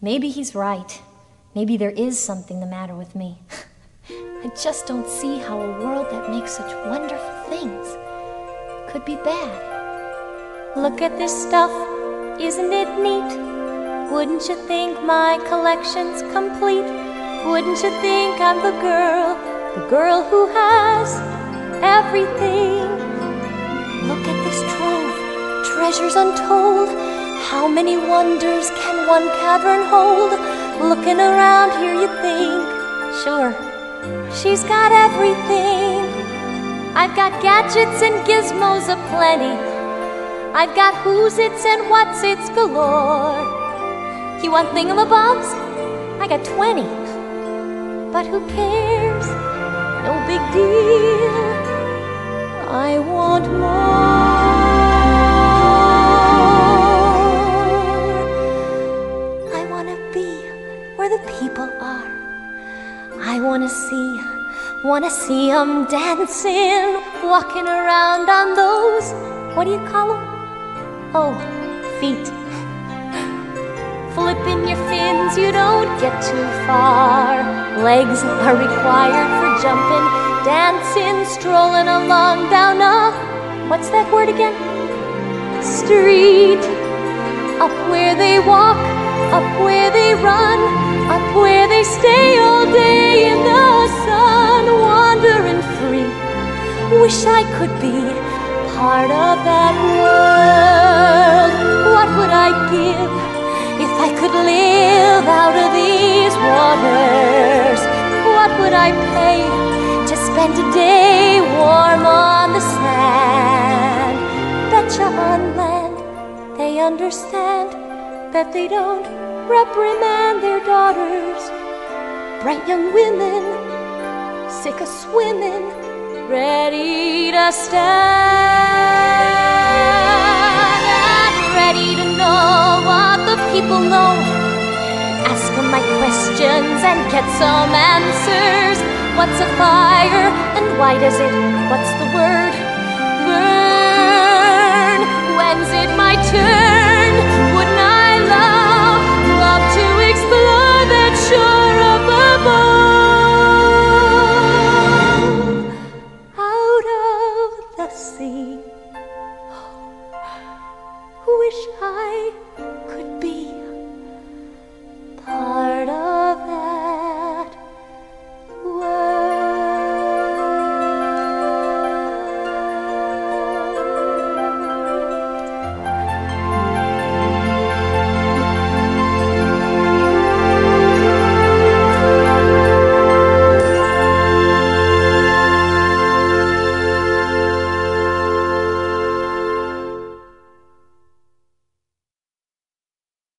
Maybe he's right. Maybe there is something the matter with me. I just don't see how a world that makes such wonderful things could be bad. Look at this stuff, isn't it neat? Wouldn't you think my collection's complete? Wouldn't you think I'm the girl who has everything? Look at this trove, treasures untold. How many wonders can one cavern hold? Looking around here you think, sure, she's got everything. I've got gadgets and gizmos aplenty. I've got who's its and what's its galore. You want thingamabobs? I got 20. But who cares? No big deal. I want more. I want to be where the people are. I want to see 'em dancing, walking around on those, what do you call them? Oh, feet. Flipping your fins, you don't get too far. Legs are required for jumping, dancing, strolling along down a, what's that word again? Street. Up where they walk, up where they run, up where they stay all day in the sun, wandering free. Wish I could be part of that world. What would I give if I could live out of these waters? What would I pay to spend a day warm on the sand? Betcha on land they understand that they don't reprimand their daughters. Bright young women, sick of swimming, ready to stand and ready to know what the people know. Ask them my questions and get some answers. What's a fire and why does it, what's the word, burn? When's it my turn?